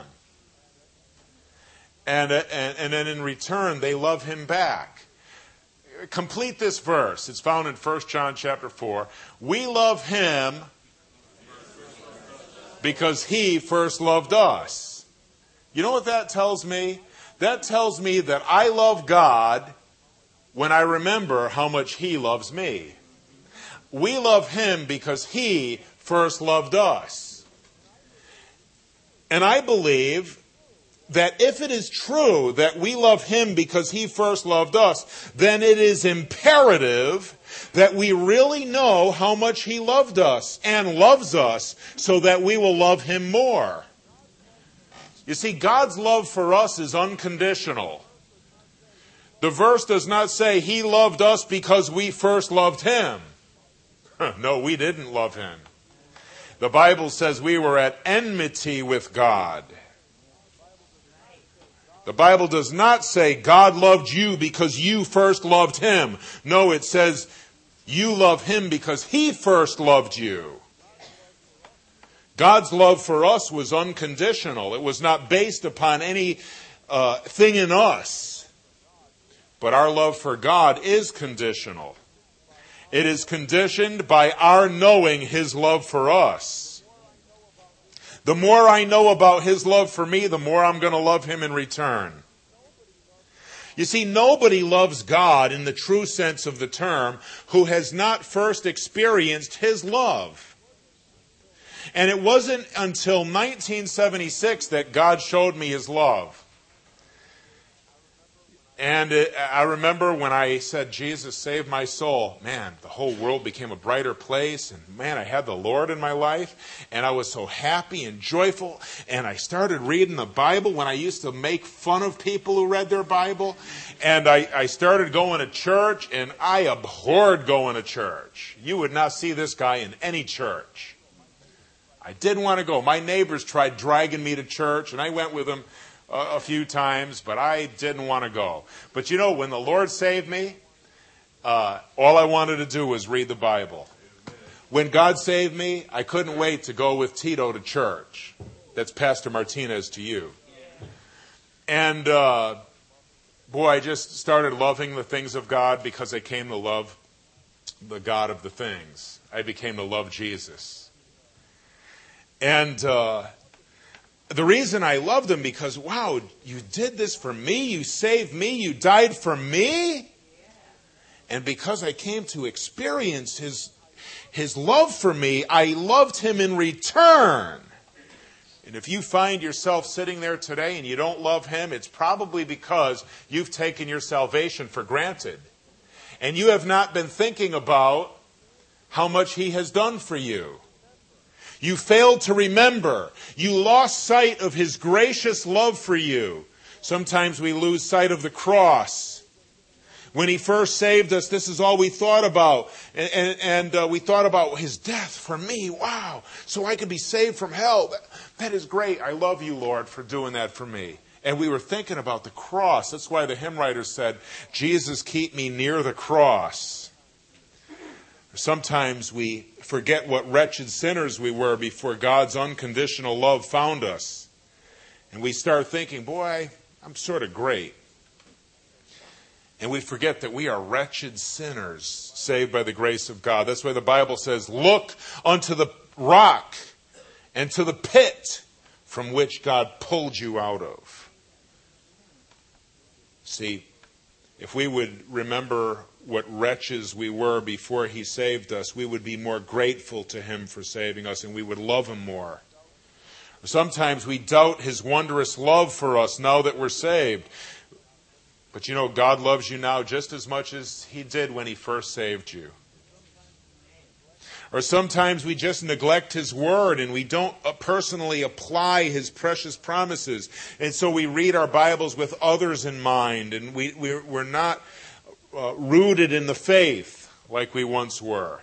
And, and, and then in return, they love Him back. Complete this verse. It's found in First John chapter four. We love Him because he first loved us. You know what that tells me? That tells me that I love God when I remember how much he loves me. We love him because he first loved us. And I believe that if it is true that we love him because he first loved us, then it is imperative that we really know how much he loved us and loves us so that we will love him more. You see, God's love for us is unconditional. The verse does not say he loved us because we first loved him. No, we didn't love him. The Bible says we were at enmity with God. The Bible does not say God loved you because you first loved him. No, it says you love him because he first loved you. God's love for us was unconditional. It was not based upon any uh, thing in us. But our love for God is conditional. It is conditioned by our knowing his love for us. The more I know about his love for me, the more I'm going to love him in return. You see, nobody loves God in the true sense of the term who has not first experienced his love. And it wasn't until nineteen seventy-six that God showed me his love. And it, I remember when I said, Jesus, save my soul. Man, the whole world became a brighter place. And man, I had the Lord in my life. And I was so happy and joyful. And I started reading the Bible when I used to make fun of people who read their Bible. And I, I started going to church. And I abhorred going to church. You would not see this guy in any church. I didn't want to go. My neighbors tried dragging me to church. And I went with them a few times, but I didn't want to go. But you know, when the Lord saved me, uh, all I wanted to do was read the Bible. When God saved me, I couldn't wait to go with Tito to church. That's Pastor Martinez to you. And uh, boy, I just started loving the things of God because I came to love the God of the things. I became to love Jesus. And uh The reason I loved him because, wow, you did this for me, you saved me, you died for me. And because I came to experience his, his love for me, I loved him in return. And if you find yourself sitting there today and you don't love him, it's probably because you've taken your salvation for granted. And you have not been thinking about how much he has done for you. You failed to remember. You lost sight of his gracious love for you. Sometimes we lose sight of the cross. When he first saved us, this is all we thought about. And, and, and uh, we thought about his death for me. Wow. So I could be saved from hell. That, that is great. I love you, Lord, for doing that for me. And we were thinking about the cross. That's why the hymn writer said, Jesus, keep me near the cross. Sometimes we forget what wretched sinners we were before God's unconditional love found us. And we start thinking, boy, I'm sort of great. And we forget that we are wretched sinners saved by the grace of God. That's why the Bible says, look unto the rock and to the pit from which God pulled you out of. See, if we would remember what wretches we were before he saved us, we would be more grateful to him for saving us and we would love him more. Sometimes we doubt his wondrous love for us now that we're saved. But you know, God loves you now just as much as he did when he first saved you. Or sometimes we just neglect his word and we don't personally apply his precious promises. And so we read our Bibles with others in mind and we, we're, we're not uh, rooted in the faith like we once were.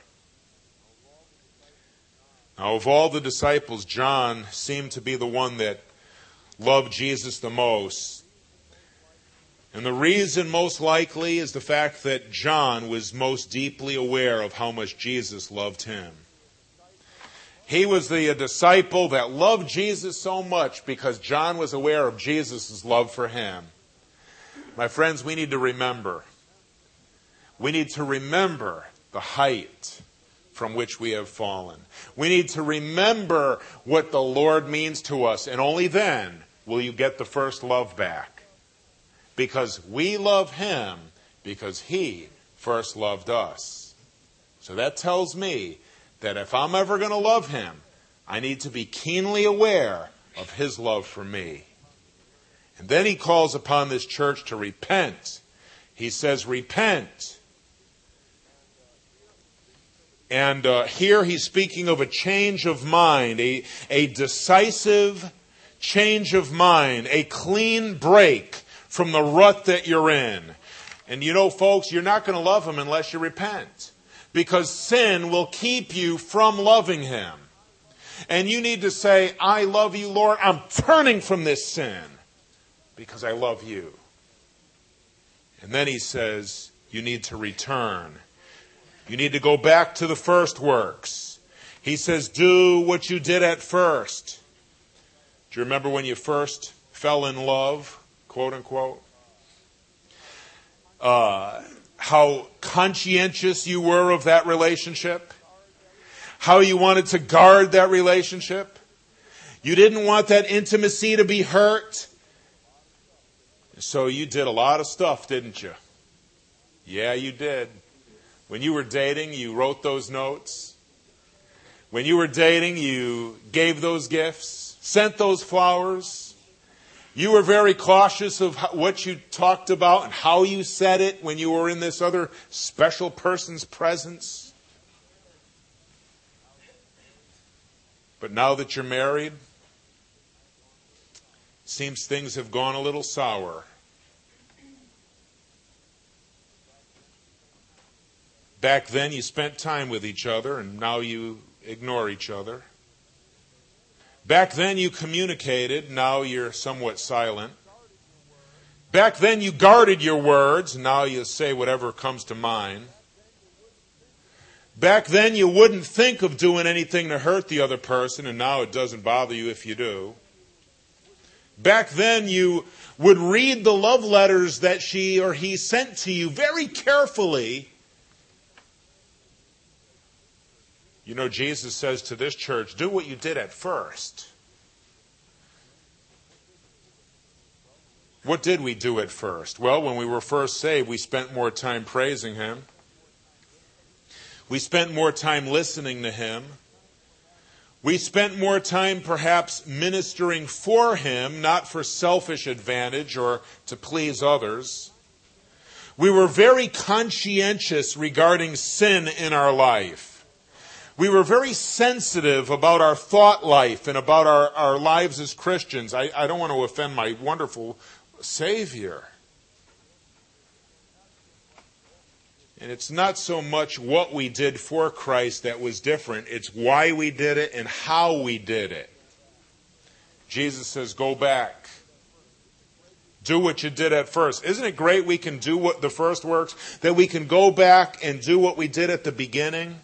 Now, of all the disciples, John seemed to be the one that loved Jesus the most. And the reason most likely is the fact that John was most deeply aware of how much Jesus loved him. He was the disciple that loved Jesus so much because John was aware of Jesus' love for him. My friends, we need to remember. We need to remember the height, from which we have fallen. We need to remember what the Lord means to us, and only then will you get the first love back. Because we love him because he first loved us. So that tells me that if I'm ever going to love him, I need to be keenly aware of his love for me. And then he calls upon this church to repent. He says, repent. And uh, here he's speaking of a change of mind, a, a decisive change of mind, a clean break from the rut that you're in. And you know, folks, you're not going to love him unless you repent. Because sin will keep you from loving him. And you need to say, I love you, Lord. I'm turning from this sin because I love you. And then he says, you need to return. You need to go back to the first works. He says, do what you did at first. Do you remember when you first fell in love, quote unquote? Uh, how conscientious you were of that relationship. How you wanted to guard that relationship. You didn't want that intimacy to be hurt. So you did a lot of stuff, didn't you? Yeah, you did. When you were dating, you wrote those notes. When you were dating, you gave those gifts, sent those flowers. You were very cautious of what you talked about and how you said it when you were in this other special person's presence. But now that you're married, it seems things have gone a little sour. Back then you spent time with each other, and now you ignore each other. Back then you communicated, now you're somewhat silent. Back then you guarded your words, now you say whatever comes to mind. Back then you wouldn't think of doing anything to hurt the other person, and now it doesn't bother you if you do. Back then you would read the love letters that she or he sent to you very carefully. You know, Jesus says to this church, do what you did at first. What did we do at first? Well, when we were first saved, we spent more time praising him. We spent more time listening to him. We spent more time perhaps ministering for him, not for selfish advantage or to please others. We were very conscientious regarding sin in our life. We were very sensitive about our thought life and about our, our lives as Christians. I, I don't want to offend my wonderful Savior. And it's not so much what we did for Christ that was different. It's why we did it and how we did it. Jesus says, go back. Do what you did at first. Isn't it great we can do what the first works? That we can go back and do what we did at the beginning?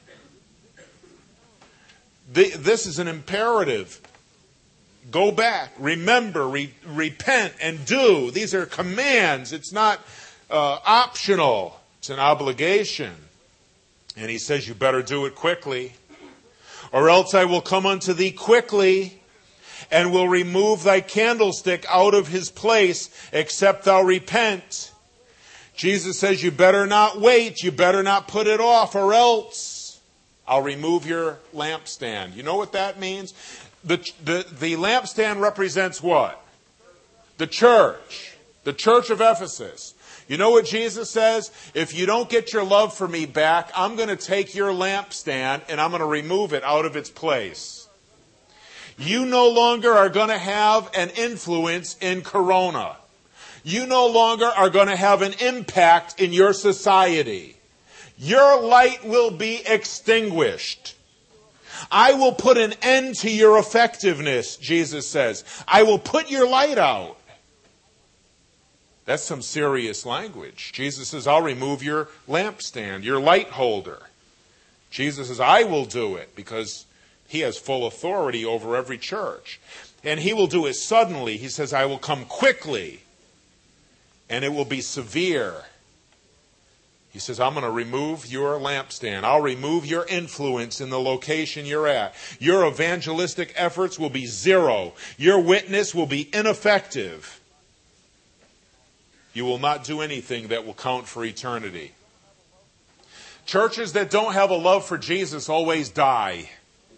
This is an imperative. Go back. Remember, re- repent, and do. These are commands. It's not uh, optional. It's an obligation. And he says, you better do it quickly. Or else I will come unto thee quickly, and will remove thy candlestick out of his place, except thou repent. Jesus says, you better not wait. You better not put it off, or else I'll remove your lampstand. You know what that means? The, the, the lampstand represents what? The church. The church of Ephesus. You know what Jesus says? If you don't get your love for me back, I'm going to take your lampstand and I'm going to remove it out of its place. You no longer are going to have an influence in Corona. You no longer are going to have an impact in your society. Your light will be extinguished. I will put an end to your effectiveness, Jesus says. I will put your light out. That's some serious language. Jesus says, I'll remove your lampstand, your light holder. Jesus says, I will do it because he has full authority over every church. And he will do it suddenly. He says, I will come quickly. And it will be severe. He says, I'm going to remove your lampstand. I'll remove your influence in the location you're at. Your evangelistic efforts will be zero. Your witness will be ineffective. You will not do anything that will count for eternity. Churches that don't have a love for Jesus always die.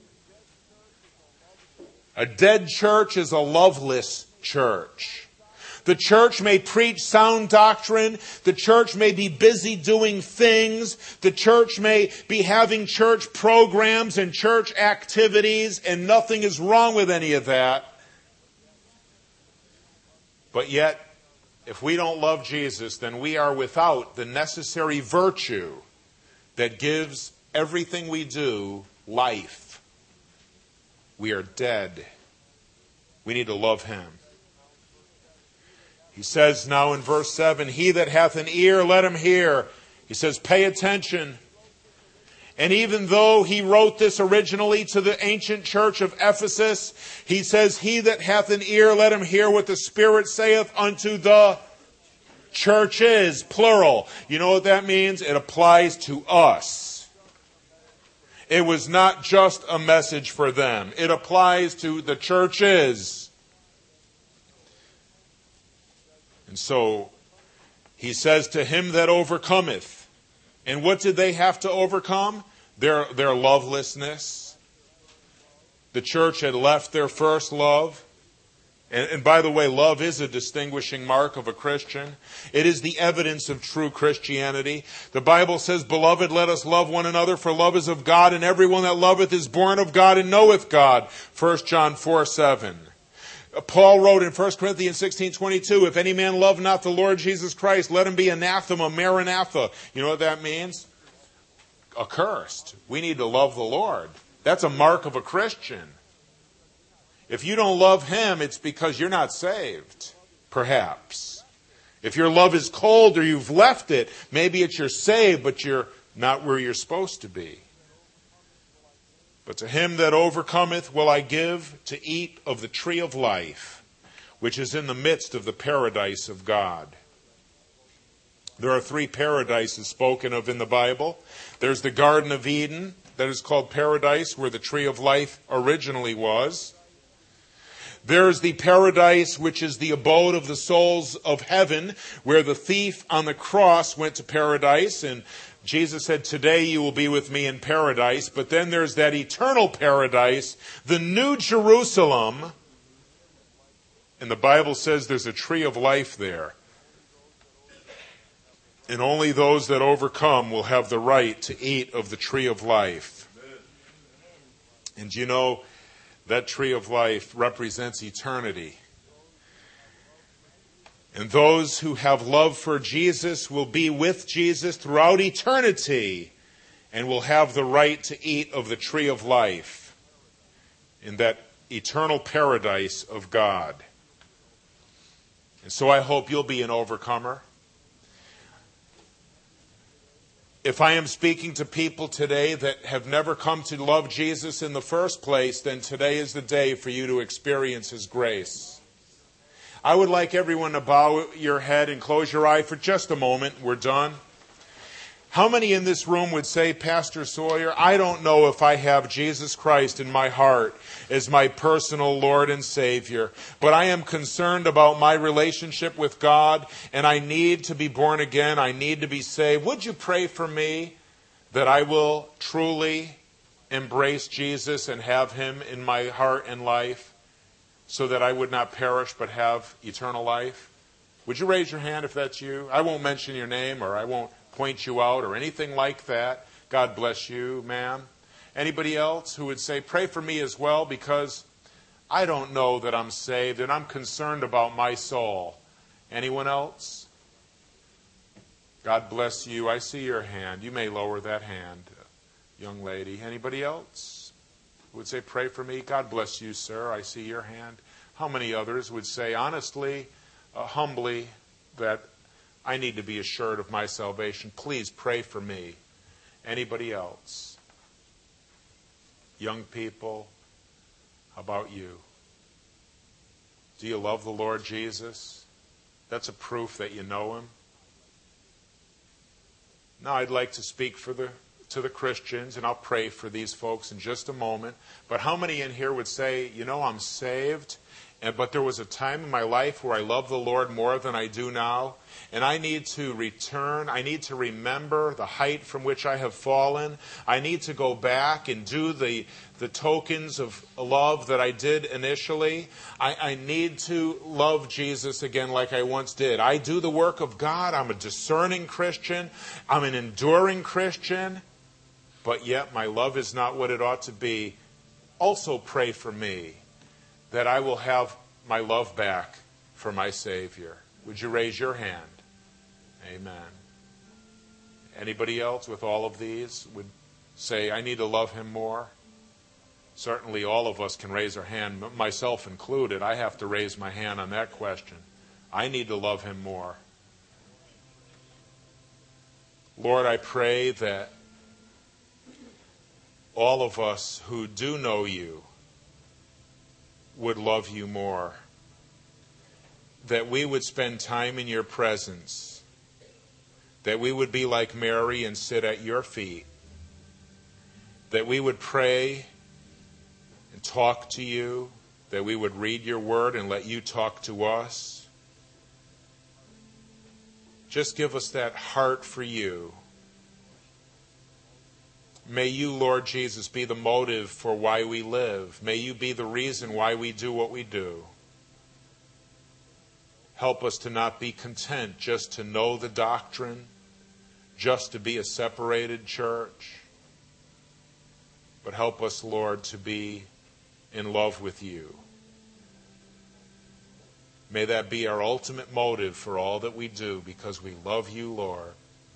A dead church is a loveless church. The church may preach sound doctrine. The church may be busy doing things. The church may be having church programs and church activities, and nothing is wrong with any of that. But yet, if we don't love Jesus, then we are without the necessary virtue that gives everything we do life. We are dead. We need to love Him. He says now in verse seven, he that hath an ear, let him hear. He says, pay attention. And even though he wrote this originally to the ancient church of Ephesus, he says, he that hath an ear, let him hear what the Spirit saith unto the churches, plural. You know what that means? It applies to us. It was not just a message for them. It applies to the churches. And so he says, to him that overcometh. And what did they have to overcome? Their, their lovelessness. The church had left their first love. And, and by the way, love is a distinguishing mark of a Christian. It is the evidence of true Christianity. The Bible says, beloved, let us love one another, for love is of God, and everyone that loveth is born of God and knoweth God. First John four seven. Paul wrote in First Corinthians sixteen twenty-two, if any man love not the Lord Jesus Christ, let him be anathema, maranatha. You know what that means? Accursed. We need to love the Lord. That's a mark of a Christian. If you don't love Him, it's because you're not saved, perhaps. If your love is cold or you've left it, maybe it's you're saved, but you're not where you're supposed to be. But to him that overcometh will I give to eat of the tree of life, which is in the midst of the paradise of God. There are three paradises spoken of in the Bible. There's the Garden of Eden, that is called paradise, where the tree of life originally was. There's the paradise, which is the abode of the souls of heaven, where the thief on the cross went to paradise, and Jesus said, today you will be with me in paradise. But then there's that eternal paradise, the New Jerusalem. And the Bible says there's a tree of life there. And only those that overcome will have the right to eat of the tree of life. And you know, that tree of life represents eternity. And those who have love for Jesus will be with Jesus throughout eternity and will have the right to eat of the tree of life in that eternal paradise of God. And so I hope you'll be an overcomer. If I am speaking to people today that have never come to love Jesus in the first place, then today is the day for you to experience His grace. I would like everyone to bow your head and close your eye for just a moment. We're done. How many in this room would say, Pastor Sawyer, I don't know if I have Jesus Christ in my heart as my personal Lord and Savior, but I am concerned about my relationship with God, and I need to be born again. I need to be saved. Would you pray for me that I will truly embrace Jesus and have Him in my heart and life, so that I would not perish but have eternal life? Would you raise your hand if that's you? I won't mention your name, or I won't point you out or anything like that. God bless you, ma'am. Anybody else who would say, pray for me as well, because I don't know that I'm saved and I'm concerned about my soul. Anyone else? God bless you. I see your hand. You may lower that hand, young lady. Anybody else would say, pray for me? God bless you, sir. I see your hand. How many others would say, honestly, uh, humbly, that I need to be assured of my salvation? Please pray for me. Anybody else? Young people, how about you? Do you love the Lord Jesus? That's a proof that you know Him. Now I'd like to speak for the to the Christians, and I'll pray for these folks in just a moment. But how many in here would say, you know, I'm saved, and, but there was a time in my life where I loved the Lord more than I do now, and I need to return. I need to remember the height from which I have fallen. I need to go back and do the, the tokens of love that I did initially. I, I need to love Jesus again like I once did. I do the work of God. I'm a discerning Christian. I'm an enduring Christian. But yet my love is not what it ought to be. Also pray for me that I will have my love back for my Savior. Would you raise your hand? Amen. Anybody else with all of these would say, I need to love him more? Certainly all of us can raise our hand, myself included. I have to raise my hand on that question. I need to love him more. Lord, I pray that all of us who do know you would love you more. That we would spend time in your presence. That we would be like Mary and sit at your feet. That we would pray and talk to you. That we would read your word and let you talk to us. Just give us that heart for you. May you, Lord Jesus, be the motive for why we live. May you be the reason why we do what we do. Help us to not be content just to know the doctrine, just to be a separated church. But help us, Lord, to be in love with you. May that be our ultimate motive for all that we do, because we love you, Lord.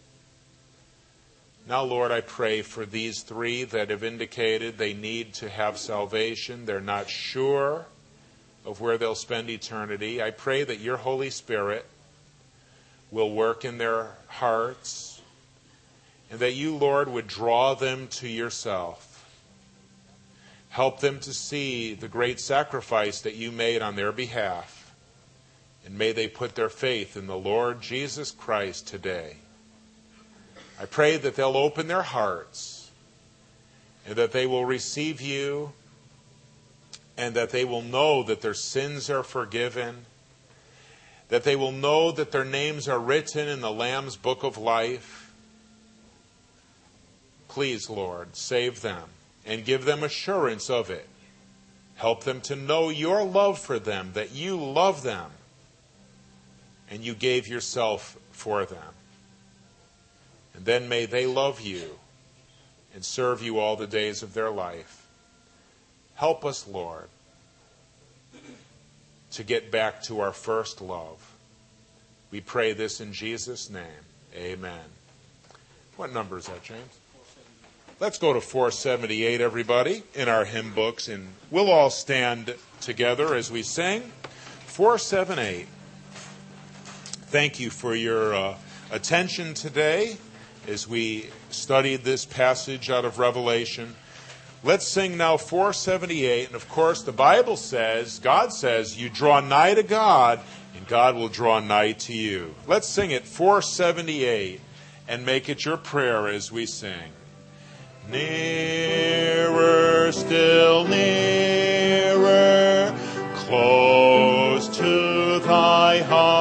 Now, Lord, I pray for these three that have indicated they need to have salvation. They're not sure of where they'll spend eternity. I pray that your Holy Spirit will work in their hearts, and that you, Lord, would draw them to yourself. Help them to see the great sacrifice that you made on their behalf, and may they put their faith in the Lord Jesus Christ today. I pray that they'll open their hearts and that they will receive you and that they will know that their sins are forgiven, that they will know that their names are written in the Lamb's book of life. Please, Lord, save them and give them assurance of it. Help them to know your love for them, that you love them and you gave yourself for them. And then may they love you and serve you all the days of their life. Help us, Lord, to get back to our first love. We pray this in Jesus' name. Amen. What number is that, James? Let's go to four seventy-eight, everybody, in our hymn books, and we'll all stand together as we sing. four seventy-eight. Thank you for your uh, attention today as we studied this passage out of Revelation. Let's sing now four seventy-eight. And of course, the Bible says, God says, you draw nigh to God, and God will draw nigh to you. Let's sing it, four seventy-eight, and make it your prayer as we sing. Nearer, still nearer, close to thy heart.